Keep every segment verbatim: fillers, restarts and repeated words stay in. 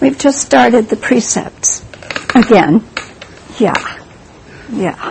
We've just started the precepts again. Yeah, yeah.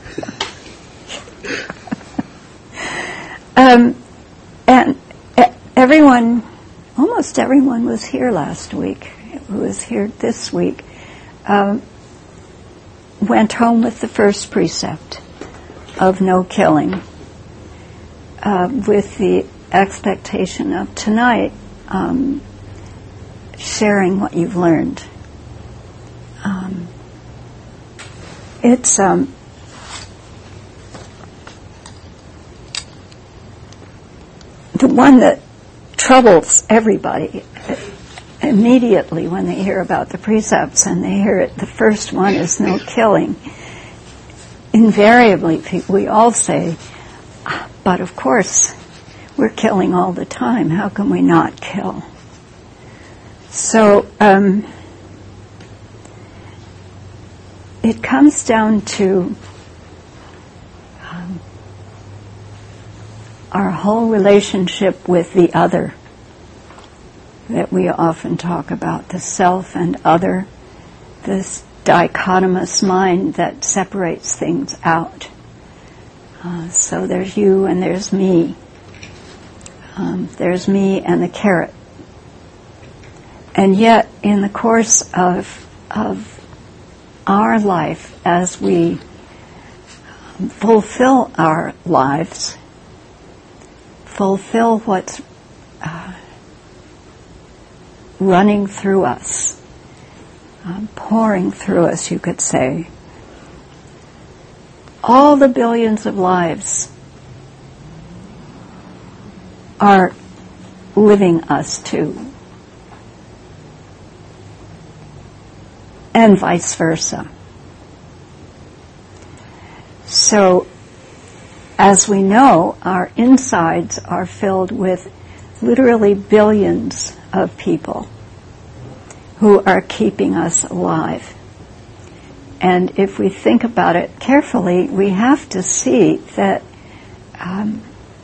um, and everyone, almost everyone was here last week, who was here this week, um, went home with the first precept of no killing, uh, with the expectation of tonight um, sharing what you've learned. Um, it's um, the one that troubles everybody immediately when they hear about the precepts, and they hear it. The first one is no killing. Invariably, we all say, but of course, we're killing all the time. How can we not kill? So um, it comes down to um, our whole relationship with the other that we often talk about, the self and other, this dichotomous mind that separates things out. Uh, so there's you and there's me. Um, there's me and the carrot. And yet, in the course of of our life, as we fulfill our lives, fulfill what's uh, running through us, um, pouring through us, you could say, all the billions of lives are living us too. And vice versa. So, as we know, our insides are filled with literally billions of people who are keeping us alive. And if we think about it carefully, we have to see that um,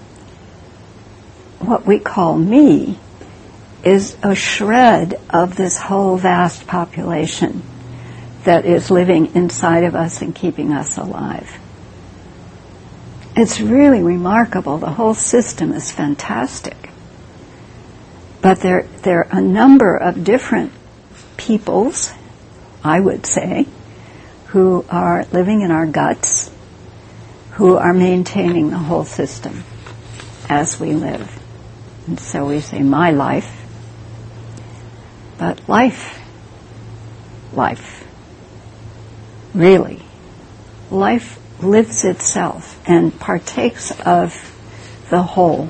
what we call me is a shred of this whole vast population that is living inside of us and keeping us alive. It's really remarkable. The whole system is fantastic. But there, there are a number of different peoples, I would say, who are living in our guts, who are maintaining the whole system as we live. And so we say, my life. But life, life, really, life lives itself and partakes of the whole.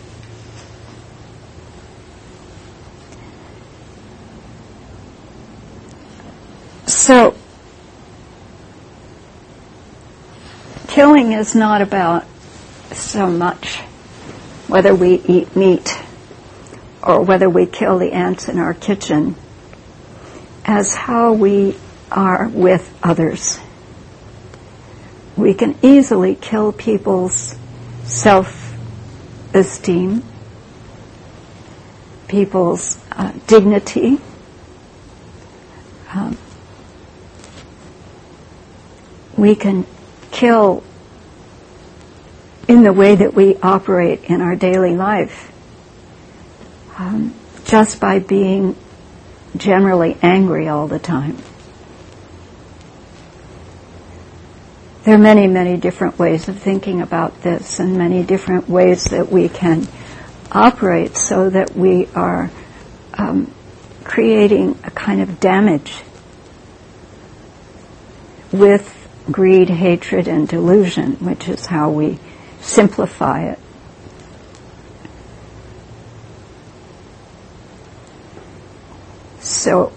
So, killing is not about so much whether we eat meat or whether we kill the ants in our kitchen, as how we are with others. We can easily kill people's self-esteem, people's uh, dignity, um, we can kill in the way that we operate in our daily life, um, just by being generally angry all the time. There are many, many different ways of thinking about this, and many different ways that we can operate so that we are um, creating a kind of damage with greed, hatred, and delusion, which is how we simplify it. So,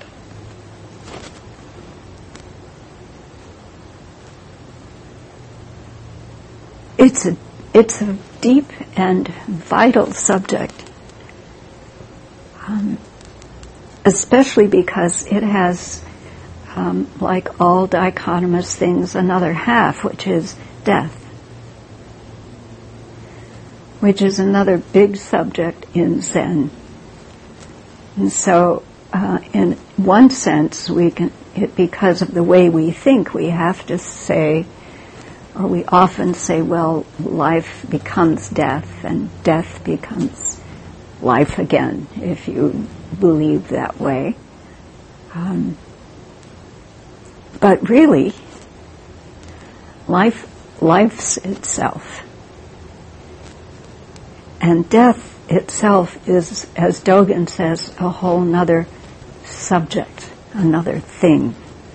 it's a it's a deep and vital subject, um, especially because it has, um, like all dichotomous things, another half, which is death, which is another big subject in Zen. And so uh, in one sense, we can, it, because of the way we think, we have to say, or we often say, well, life becomes death, and death becomes life again, if you believe that way. Um, but really, life, life's itself. And death itself is, as Dogen says, a whole nother subject, another thing.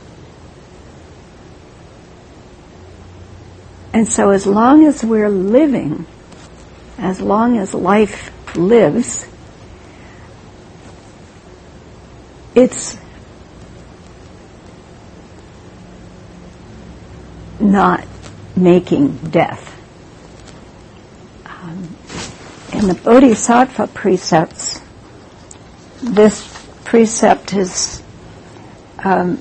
And so as long as we're living, as long as life lives, it's not making death. Um, in the Bodhisattva precepts, this precept is um,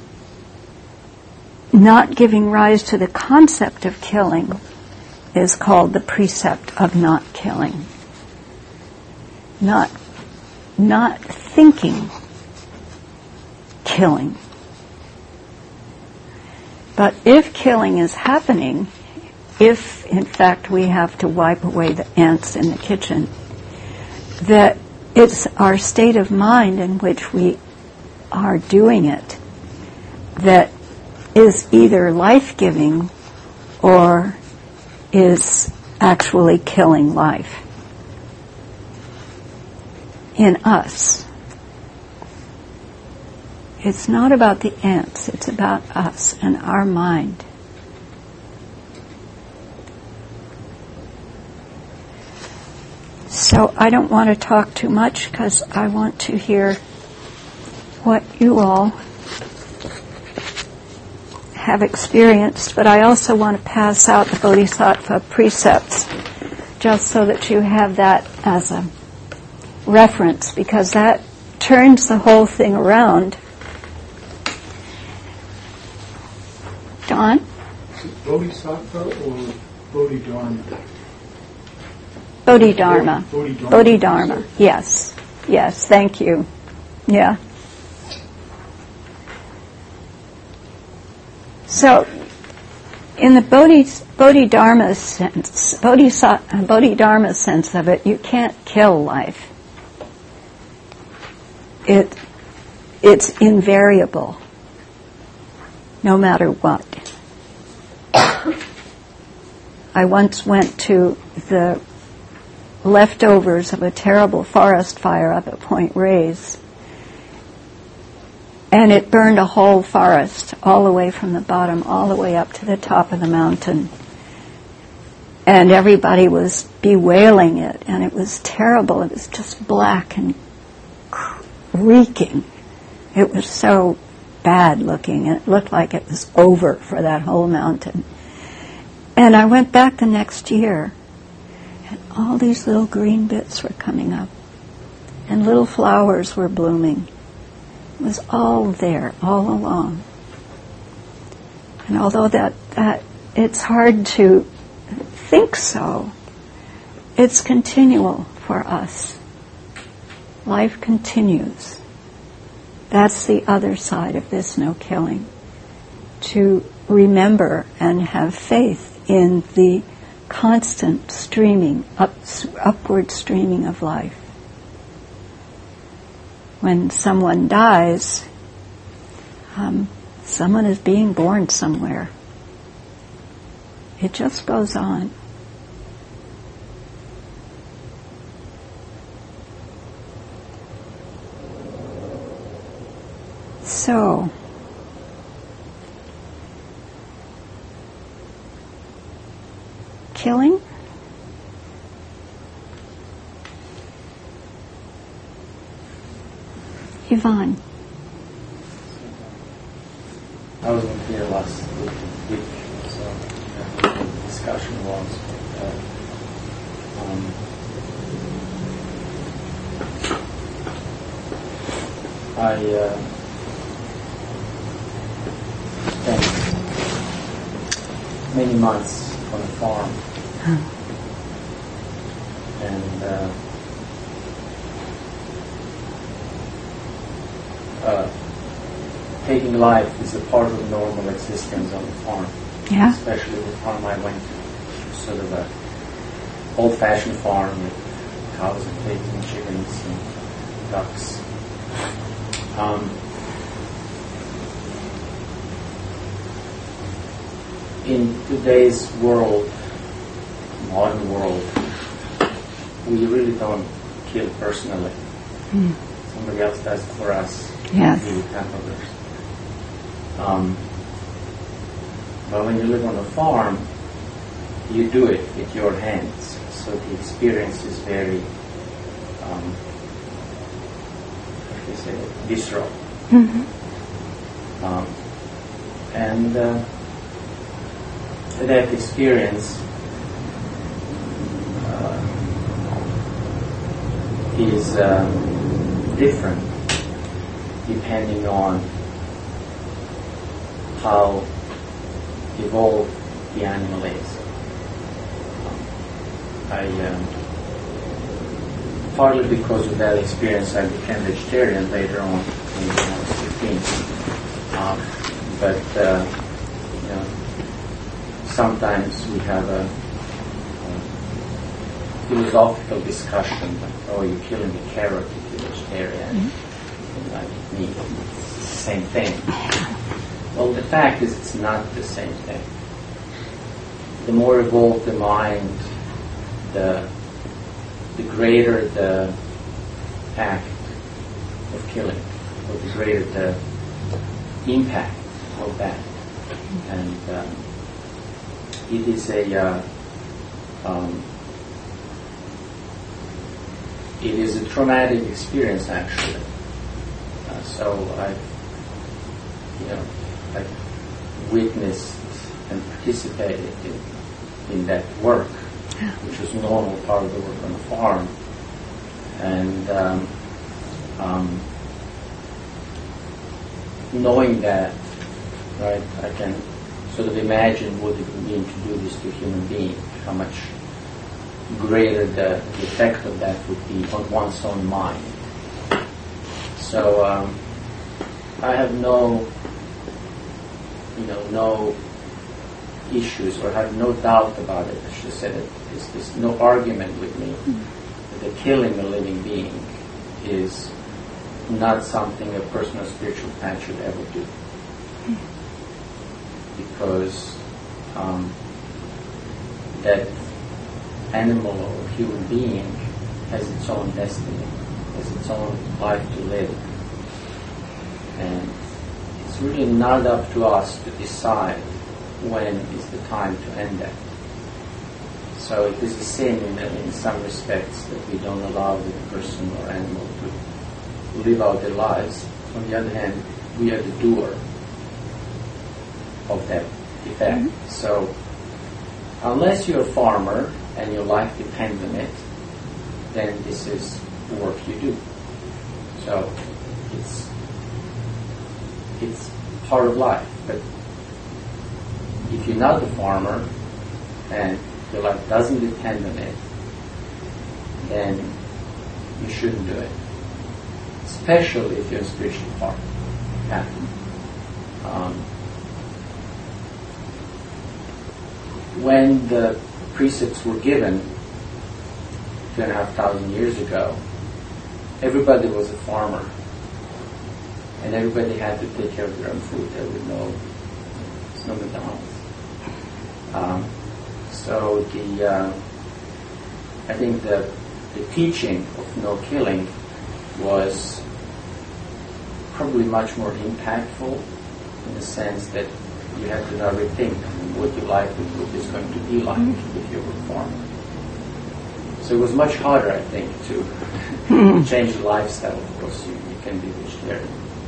not giving rise to the concept of killing is called the precept of not killing. Not, not thinking killing. But if killing is happening, if in fact we have to wipe away the ants in the kitchen, that it's our state of mind in which we are doing it that is either life-giving or is actually killing life in us. It's not about the ants, it's about us and our mind. So I don't want to talk too much because I want to hear what you all have experienced, but I also want to pass out the Bodhisattva precepts just so that you have that as a reference, because that turns the whole thing around. Don? Is it Bodhisattva or Bodhidharma? Bodhidharma. Bodhidharma. Bodhidharma. Yes. Yes. Thank you. Yeah. So, in the Bodhi, Bodhidharma sense, Bodhisa, Bodhidharma sense of it, you can't kill life. It, it's invariable, no matter what. I once went to the leftovers of a terrible forest fire up at Point Reyes, and it burned a whole forest all the way from the bottom all the way up to the top of the mountain. And everybody was bewailing it, and it was terrible. It was just black and reeking. It was so bad looking, and it looked like it was over for that whole mountain. And I went back the next year, and all these little green bits were coming up, and little flowers were blooming. It was all there, all along. And although that, that it's hard to think so, it's continual for us. Life continues. That's the other side of this no killing. To remember and have faith in the constant streaming, up, upward streaming of life. When someone dies, um, someone is being born somewhere. It just goes on. So, killing? Yvonne. I wasn't here last week, week so uh, the discussion was uh, um, I uh, spent many months on a farm, and uh, uh, taking life is a part of normal existence on the farm. Yeah. Especially the farm I went to, sort of a old-fashioned farm with cows and pigs and chickens and ducks. Um, in today's world, modern world, we really don't kill personally. Mm. Somebody else does it for us. Yes. We have others. Um, but when you live on a farm, you do it with your hands. So the experience is very, um, how should I say, visceral. Mm-hmm. Um, and uh, that experience uh, is uh, different depending on how evolved the animal is. Um, I, um, partly because of that experience, I became vegetarian later on when I was fifteen. Um, but, uh, you know, sometimes we have a, a philosophical discussion, like, oh, you're killing a carrot if you're vegetarian, mm-hmm. and like meat, it's the same thing. Well, the fact is it's not the same thing. The more evolved the mind, the the greater the act of killing, or the greater the impact of that. And um, it is a uh, um, it is a traumatic experience, actually. Uh, so I, you know, I witnessed and participated in, in that work, which was a normal part of the work on the farm. And um, um, knowing that, right, I can sort of imagine what it would mean to do this to a human being, how much greater the, the effect of that would be on one's own mind. So um, I have no you know, no issues, or have no doubt about it. I should say that there's, there's no argument with me that the killing a living being is not something a person of spiritual path should ever do. Because um, that animal or human being has its own destiny, has its own life to live. And it's really not up to us to decide when is the time to end that. So it is a sin in, in some respects that we don't allow the person or animal to live out their lives. On the other hand, we are the doer of that effect. Mm-hmm. So unless you're a farmer and your life depends on it, then this is the work you do. So it's it's part of life. But if you're not a farmer and your life doesn't depend on it, then you shouldn't do it. Especially if you're a spiritual farmer. Yeah. Um, when the precepts were given two and a half thousand years ago, everybody was a farmer. And everybody had to take care of their own food. There was no, there's no McDonald's. Um, so the, uh, I think the, the teaching of no killing was probably much more impactful in the sense that you had to now rethink what your life is going to be like mm-hmm. if you were a farmer. So it was much harder, I think, to mm-hmm. change the lifestyle. Of course, you, you can be vegetarian.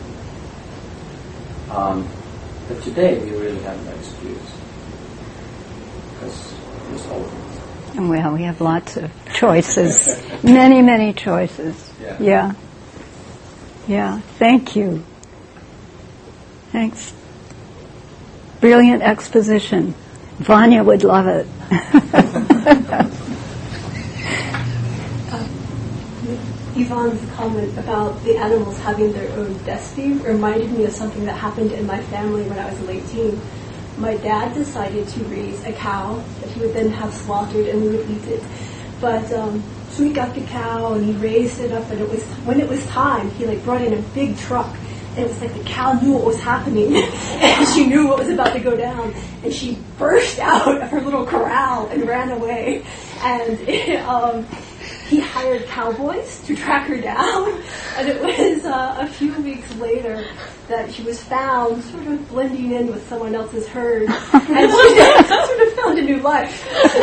Um, but today we really have no excuse because there's all things. Well, we have lots of choices, many, many choices. Yeah. yeah. Yeah. Thank you. Thanks. Brilliant exposition. Vanya would love it. uh, Yvonne Yvonne's comment about the animals having their own destiny reminded me of something that happened in my family when I was eighteen. My dad decided to raise a cow that he would then have slaughtered and we would eat it. But um, so he got the cow and he raised it up, and it was when it was time, he like brought in a big truck. And it was like the cow knew what was happening, and she knew what was about to go down, and she burst out of her little corral and ran away. And it, um, he hired cowboys to track her down, and it was uh, a few weeks later that she was found sort of blending in with someone else's herd, and she sort of found a new life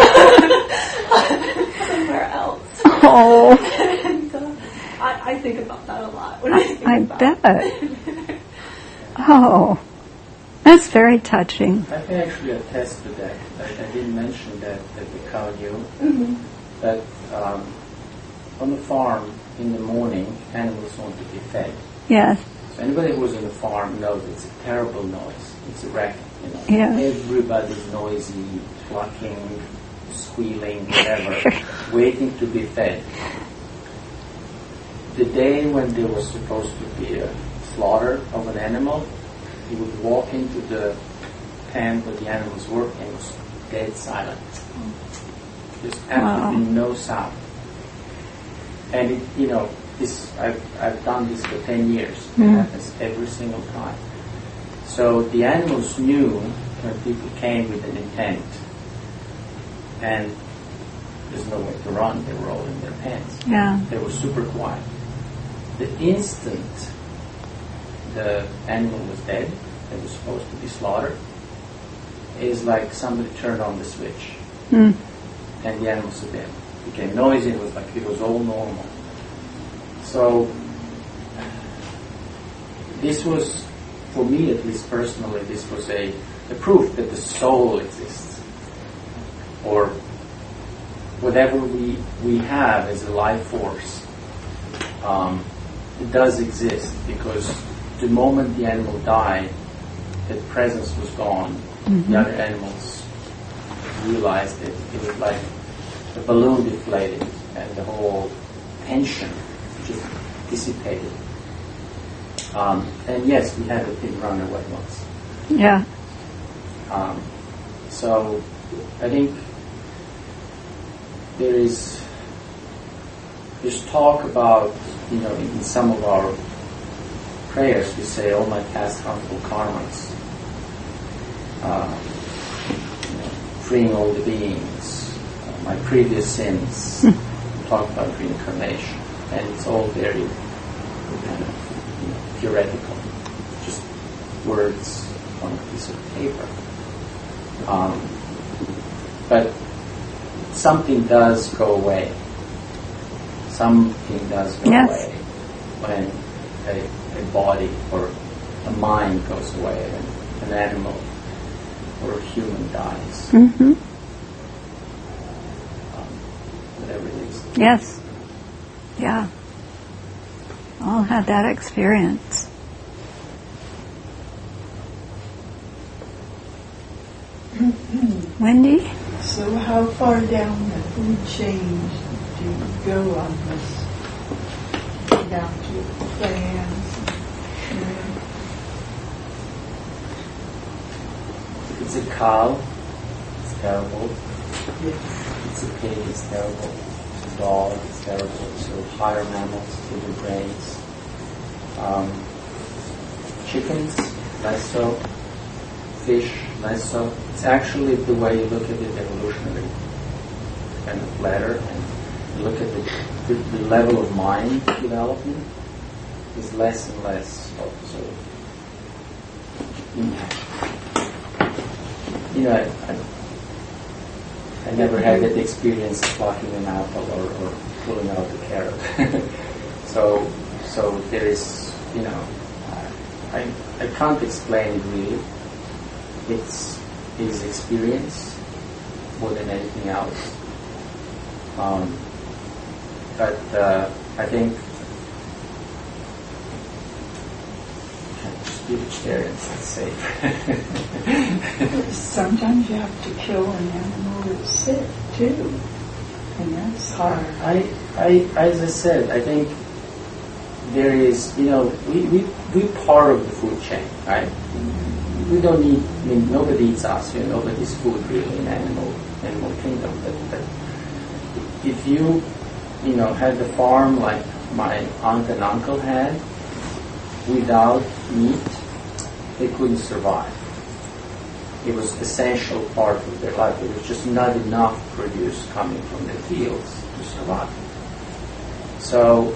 somewhere else. Oh. And, uh, I, I think about that a lot when I think I about bet. it. Oh, that's very touching. I can actually attest to that. I, I didn't mention that that the cow knew. Mm-hmm. But um, on the farm in the morning, animals want to be fed. Yes. So anybody who's on the farm knows it's a terrible noise. It's a racket, you know. Yeah. Everybody's noisy, clucking, squealing, whatever, waiting to be fed. The day when there was supposed to be a slaughter of an animal, he would walk into the pen where the animals were, and it was dead silent. There's absolutely Wow. no sound. And it, you know, this I've I've done this for ten years. Mm. It happens every single time. So the animals knew when people came with an intent, and there's no way to run. They were all in their pens. Yeah. They were super quiet. The instant the animal was dead, it was supposed to be slaughtered, is like somebody turned on the switch, Mm. and the animals again became noisy. It was like it was all normal. So this was, for me at least personally, this was a, a proof that the soul exists, or whatever we we have as a life force. Um, it does exist, because the moment the animal died, that presence was gone. Mm-hmm. The other animals realized it. It was like the balloon deflated, and the whole tension just dissipated. Um, and yes, we had a pig run away once. Yeah. Um, so I think there is there's talk about, you know, in some of our prayers we say, all my past harmful karmas, uh, you know, freeing all the beings, uh, my previous sins. We talk about reincarnation, and it's all very kind of, you know, theoretical, just words on a piece of paper. Um, but something does go away. Something does go Yes. away when a, a body or a mind goes away, and an animal or a human dies. Mm-hmm. Um, whatever it is. Yes. Yeah. All had that experience. Wendy? So how far down the food chain do you go on this? Down to plants? And, It's a cow, it's terrible. yeah. It's a pig, it's terrible. It's a dog, it's terrible. So higher mammals, bigger brains. Um, chickens, less so. Fish, less so. It's actually the way you look at it evolutionary kind of ladder, and you look at the, the, the level of mind development is less and less of sort of, you know, you know I, I, I never had that experience of plucking an apple or, or pulling out a carrot. so so there is, you know, I I can't explain it really. It's his experience more than anything else. Um, but uh, I think just be vegetarians, it's safe. Sometimes you have to kill an animal that's sick too, and that's hard. I, I, as I said, I think there is, you know, we, we, we part of the food chain, right? We don't need, I mean, nobody eats us, you know, nobody's food really in animal, animal kingdom. But, but if you, you know, had the farm like my aunt and uncle had, without meat, they couldn't survive. It was an essential part of their life. There was just not enough produce coming from the fields to survive. So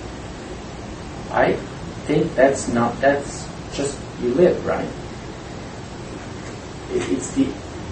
I think that's not, that's just, you live, right? It, it's the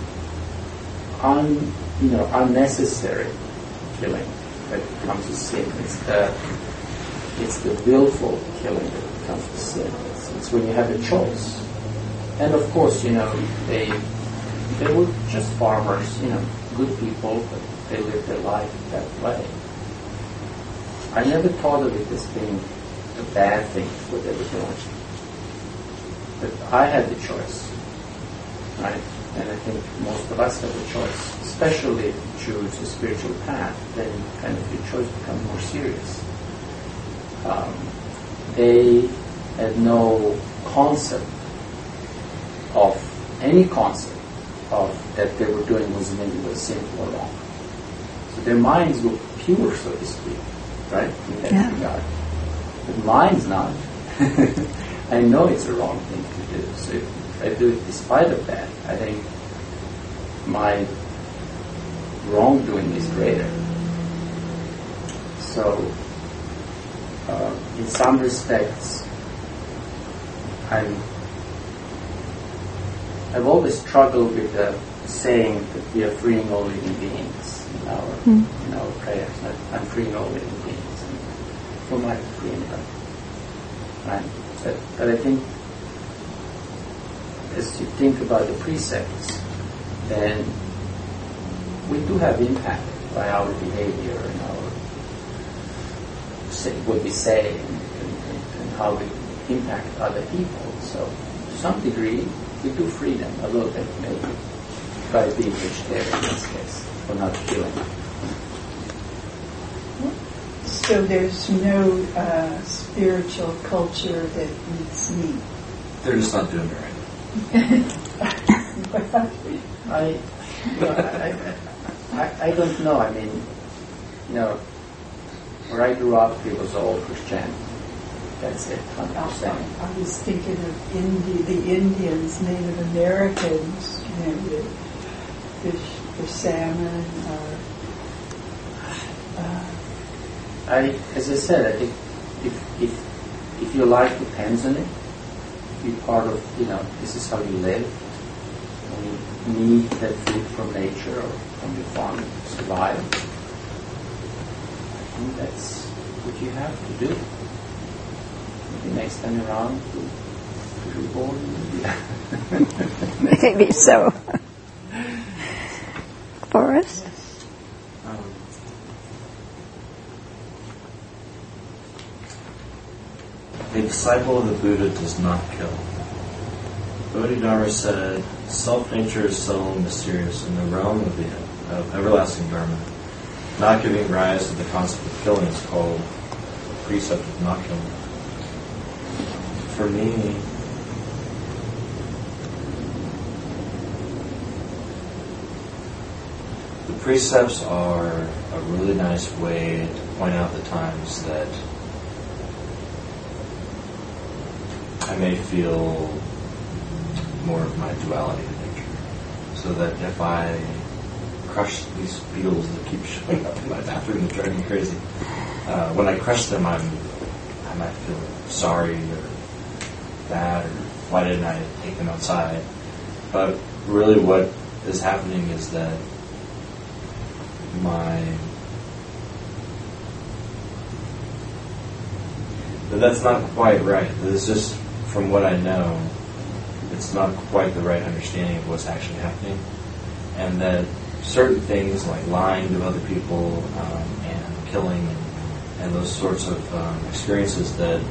un, you know, unnecessary killing that becomes a sin. It's the, it's the willful killing that becomes a sin. It's, it's when you have a choice. And of course, you know, they they were just farmers, you know, good people, but they lived their life that way. I never thought of it as being a bad thing, what they were doing. But I had the choice, right? And I think most of us have a choice, especially if you choose a spiritual path, then kind of your choice becomes more serious. Um, they had no concept of any concept of that they were doing was maybe was sinful or wrong. So their minds were pure, so to speak, right? In that Yeah. regard. But mine's not. I know it's a wrong thing to do. So if I do it despite of that, I think my wrongdoing is greater. So uh, in some respects, I'm I've always struggled with the saying that we are freeing all living beings in our mm. in our prayers. That I'm freeing all living beings. And who am I to free anybody? Right? But, but I think as you think about the precepts, then we do have impact by our behavior and our say, what we say and, and, and how we impact other people. So to some degree, we do free them a little bit, maybe, by being vegetarian in this case, or not killing. So there's no uh, spiritual culture that eats meat. They're just not doing it right. I, well, I, I, I don't know. I mean, you know, where I grew up, it was all Christianity. That's it, one hundred percent. I was thinking of Indi- the Indians, Native Americans, you know, the fish for salmon. Or, uh, I, as I said, I think if if if your life depends on it, if you're part of, you know, this is how you live, and you need that food from nature or from your farm to survive, I think that's what you have to do. Maybe next time around, to be born. Maybe so. Forrest? Um, a disciple of the Buddha does not kill. Bodhidharma said, self-nature is subtle and mysterious in the realm of the of everlasting Dharma. Not giving rise to the concept of killing is called the precept of not killing. For me, the precepts are a really nice way to point out the times that I may feel more of my duality in nature. So that if I crush these beetles that keep showing up in my bathroom and driving me crazy, uh, when I crush them, I'm, I might feel sorry or bad, or why didn't I take them outside? But really what is happening is that my but that's not quite right. It's just, from what I know, it's not quite the right understanding of what's actually happening, and that certain things like lying to other people um, and killing and, and those sorts of um, experiences that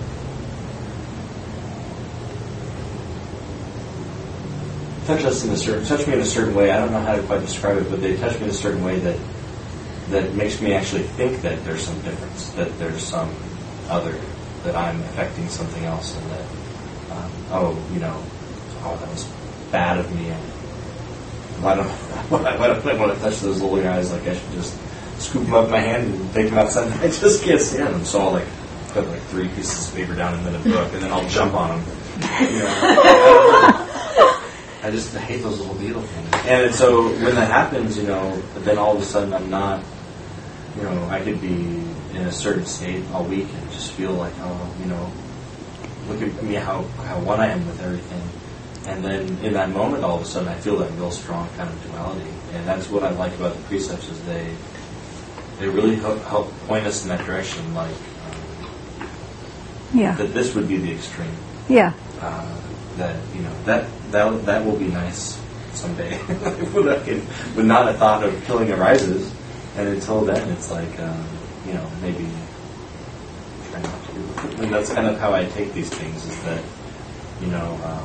touch us in a certain, touch me in a certain way. I don't know how to quite describe it, but they touch me in a certain way that that makes me actually think that there's some difference, that there's some other that I'm affecting something else, and that um, oh, you know, oh, that was bad of me. And why don't why don't I want to touch those little guys? Like I should just scoop them up in my hand and take them outside. I just can't stand them, so I'll like put like three pieces of paper down in the book, and then I'll jump on them. You know, I just hate those little beetle things. And so when that happens, you know, then all of a sudden I'm not, you know, I could be in a certain state all week and just feel like, oh, you know, look at me, how, how one I am with everything. And then in that moment, all of a sudden, I feel that real strong kind of duality. And that's what I like about the precepts, is they they really help, help point us in that direction, like um, Yeah. that this would be the extreme. Yeah. Uh, that, you know, that that that will be nice someday. when, I can, when not a thought of killing arises. And until then, it's like, um, you know, maybe try not to. And that's kind of how I take these things, is that, you know, um,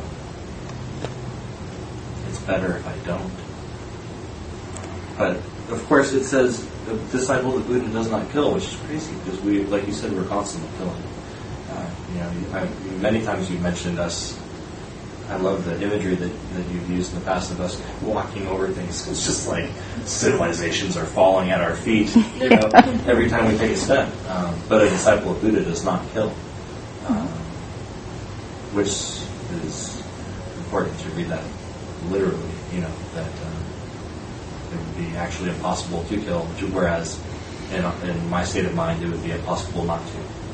it's better if I don't. But, of course, it says, the disciple of the Buddha does not kill, which is crazy, because we, like you said, we're constantly killing. Uh, you know, I, many times you've mentioned us. I love the imagery that, that you've used in the past of us walking over things. It's just like civilizations are falling at our feet, you know, every time we take a step. Um, but a disciple of Buddha does not kill, um, which is important to read that literally. You know, that um, it would be actually impossible to kill, which, whereas in, in my state of mind, it would be impossible not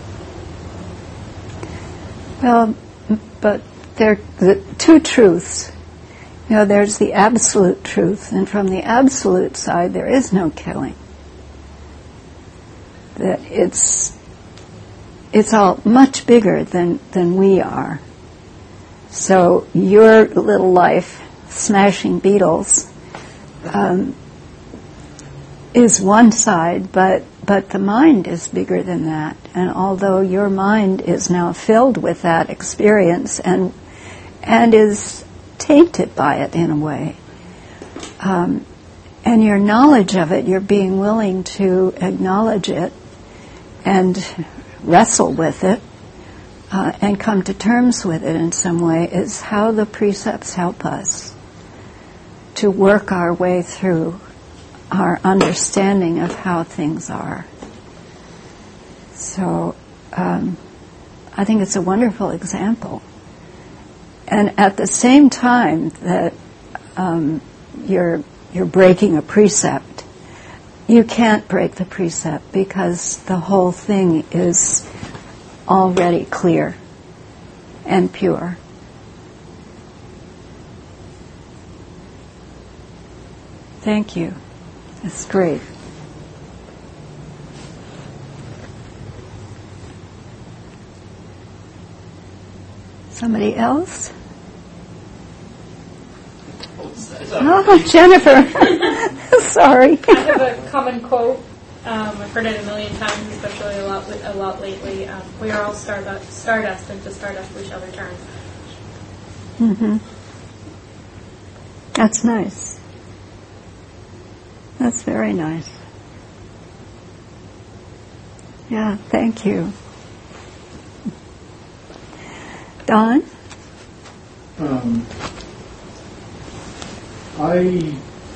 to. Well, but there are the two truths. You know, there's the absolute truth, and from the absolute side, there is no killing. That it's it's all much bigger than, than we are. So your little life, smashing beetles, um, is one side, but but the mind is bigger than that. And although your mind is now filled with that experience and and is tainted by it in a way, um, and your knowledge of it, you're being willing to acknowledge it and wrestle with it uh, and come to terms with it in some way, is how the precepts help us to work our way through our understanding of how things are. So um, I think it's a wonderful example. And at the same time that um, you're you're breaking a precept, you can't break the precept because the whole thing is already clear and pure. Thank you. That's great. Somebody else? Oh, Jennifer. Sorry. I have a common quote. Um, I've heard it a million times, especially a lot a lot lately. Um, we are all stardust, stardust, and to stardust we shall return. Mm-hmm. That's nice. That's very nice. Yeah, thank you. Don? Um, I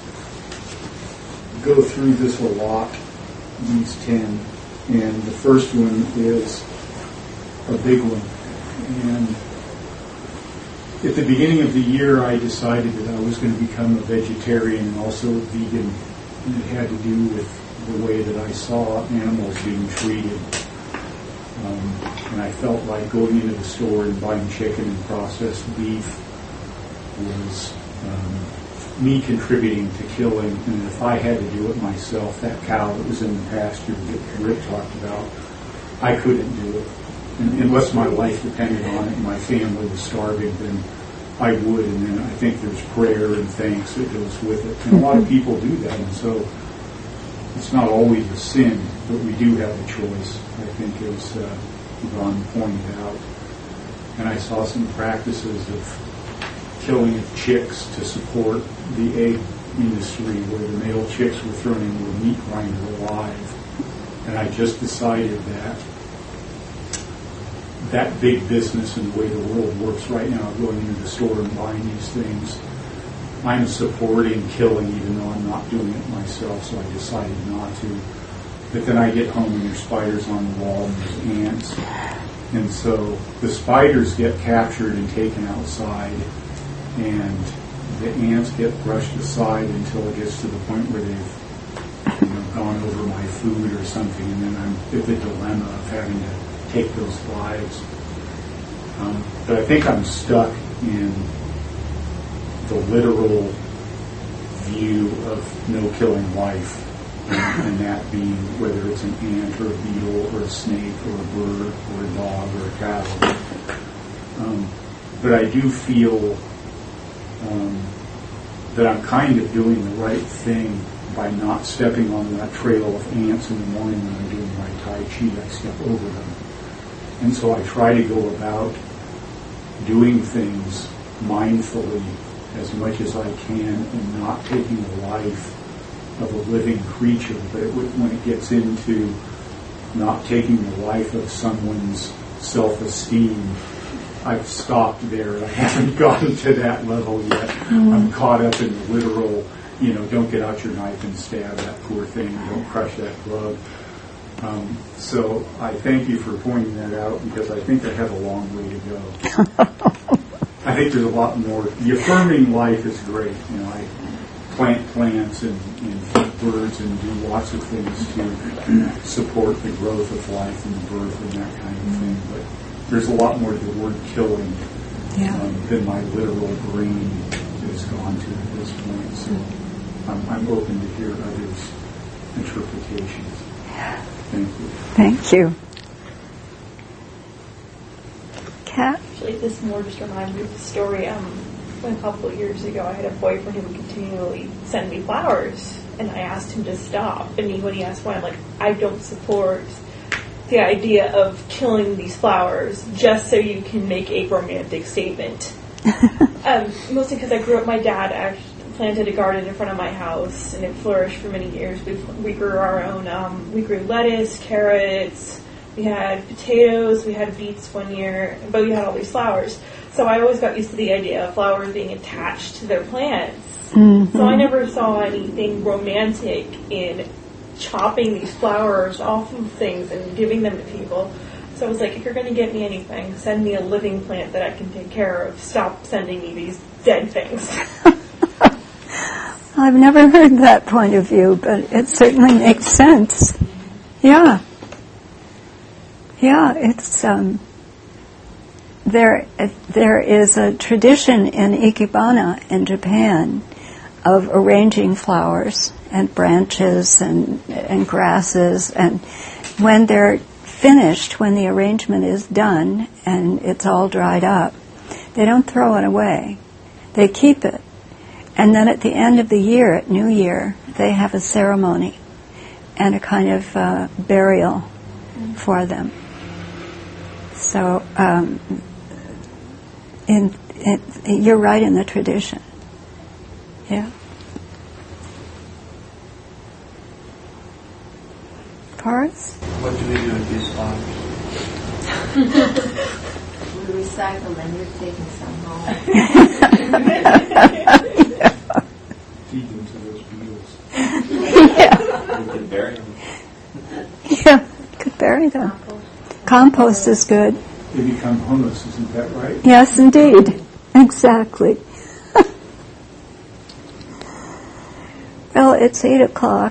go through this a lot, these ten, and the first one is a big one. And at the beginning of the year, I decided that I was going to become a vegetarian and also a vegan, and it had to do with the way that I saw animals being treated. Um, and I felt like going into the store and buying chicken and processed beef was um, me contributing to killing. And if I had to do it myself, that cow that was in the pasture that Rick talked about, I couldn't do it. And unless my life depended on it and my family was starving, then I would. And then I think there's prayer and thanks that goes with it. And a lot of people do that. And so it's not always a sin, but we do have a choice, I think, as uh, Yvonne pointed out. And I saw some practices of killing of chicks to support the egg industry, where the male chicks were thrown into a meat grinder alive. And I just decided that that big business and the way the world works right now, going into the store and buying these things, I'm supporting killing even though I'm not doing it myself, so I decided not to. But then I get home and there's spiders on the wall and there's ants. And so the spiders get captured and taken outside, and the ants get brushed aside until it gets to the point where they've you know, gone over my food or something, and then I'm at the dilemma of having to take those lives. Um, but I think I'm stuck in the literal view of no killing life, and, and that being whether it's an ant or a beetle or a snake or a bird or a dog or a cow. Um, but I do feel um, that I'm kind of doing the right thing by not stepping on that trail of ants in the morning when I'm doing my Tai Chi. I step over them. And so I try to go about doing things mindfully as much as I can and not taking the life of a living creature. But it, when it gets into not taking the life of someone's self-esteem, I've stopped there. I haven't gotten to that level yet. Mm-hmm. I'm caught up in the literal, you know, don't get out your knife and stab that poor thing, don't crush that glove. Um, so I thank you for pointing that out, because I think I have a long way to go. I think there's a lot more. The affirming life is great. You know, I plant plants and, and feed birds and do lots of things to support the growth of life and the birth and that kind of thing. But there's a lot more to the word killing yeah. um, than my literal brain has gone to at this point. So I'm, I'm open to hear others' interpretations. Thank you. Thank you. Kat? Actually, this more just reminds me of the story. Um, a couple of years ago, I had a boyfriend who would continually send me flowers, and I asked him to stop. And he, when he asked why, I'm like, I don't support the idea of killing these flowers just so you can make a romantic statement. um, mostly because I grew up, my dad actually planted a garden in front of my house, and it flourished for many years. We we grew our own. Um, we grew lettuce, carrots. We had potatoes. We had beets one year, but we had all these flowers. So I always got used to the idea of flowers being attached to their plants. Mm-hmm. So I never saw anything romantic in chopping these flowers off of things and giving them to people. So I was like, if you're going to get me anything, send me a living plant that I can take care of. Stop sending me these dead things. I've never heard that point of view, but it certainly makes sense. Yeah. Yeah, it's, um, there, there is a tradition in Ikebana in Japan of arranging flowers and branches and, and grasses, and when they're finished, when the arrangement is done and it's all dried up, they don't throw it away. They keep it. And then at the end of the year, at New Year, they have a ceremony and a kind of uh, burial for them. So um, in, in, you're right in the tradition. Yeah. Forrest? What do we do with these flowers? We recycle them. You're taking some home. Feed them to those beetles. Yeah. We can bury them. Yeah, could bury them. Compost, Compost is good. They become humus, isn't that right? Yes, indeed. Exactly. Well, it's eight o'clock.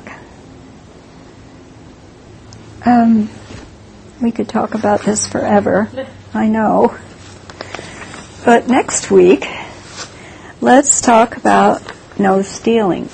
Um, we could talk about this forever, I know. But next week, let's talk about no stealing,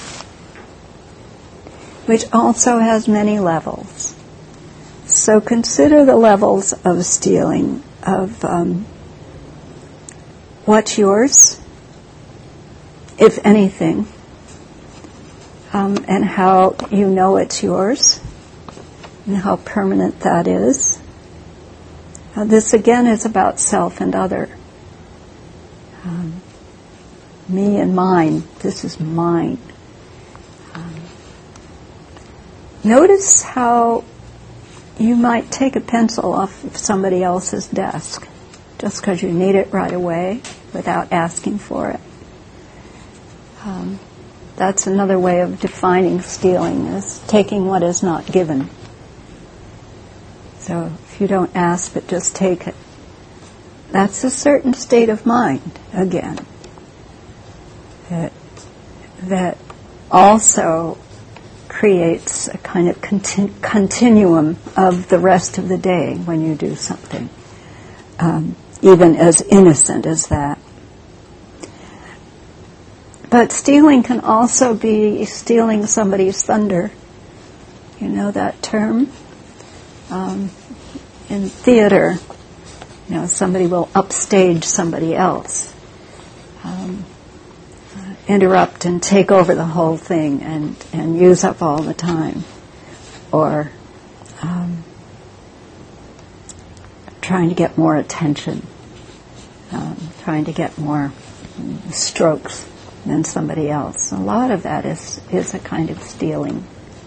which also has many levels. So consider the levels of stealing, of um, what's yours, if anything, um, and how you know it's yours, and how permanent that is. Uh, this again is about self and other. Um, me and mine. This is mine. Um, notice how you might take a pencil off of somebody else's desk just because you need it right away without asking for it. Um, that's another way of defining stealing, is taking what is not given. So if you don't ask but just take it, that's a certain state of mind, again, that, that also creates a kind of conti- continuum of the rest of the day when you do something, um, even as innocent as that. But stealing can also be stealing somebody's thunder. You know that term? Um, in theater, you know, somebody will upstage somebody else, um, uh, interrupt and take over the whole thing and, and use up all the time. Or um, trying to get more attention, um, trying to get more strokes than somebody else. A lot of that is, is a kind of stealing.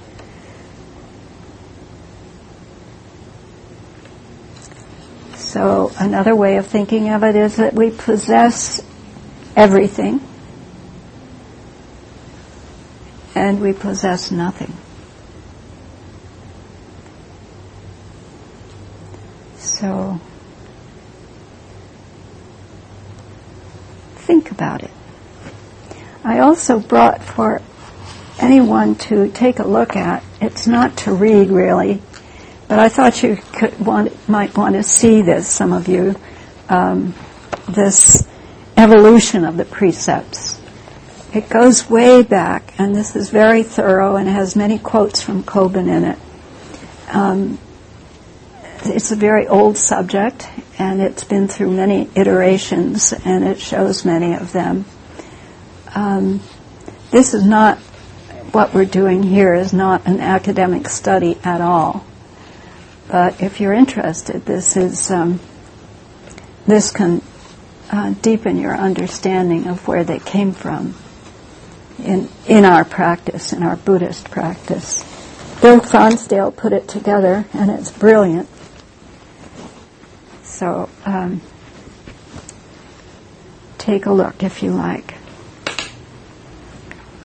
So another way of thinking of it is that we possess everything and we possess nothing. So think about it. I also brought for anyone to take a look at, it's not to read really, but I thought you could want, might want to see this, some of you, um, this evolution of the precepts. It goes way back, and this is very thorough and has many quotes from Kobun in it. Um, it's a very old subject, and it's been through many iterations, and it shows many of them. Um, this is not, what we're doing here is not an academic study at all. But if you're interested, this is um, this can uh, deepen your understanding of where they came from in in our practice, in our Buddhist practice. Bill Fronsdale put it together, and it's brilliant. So um, take a look if you like.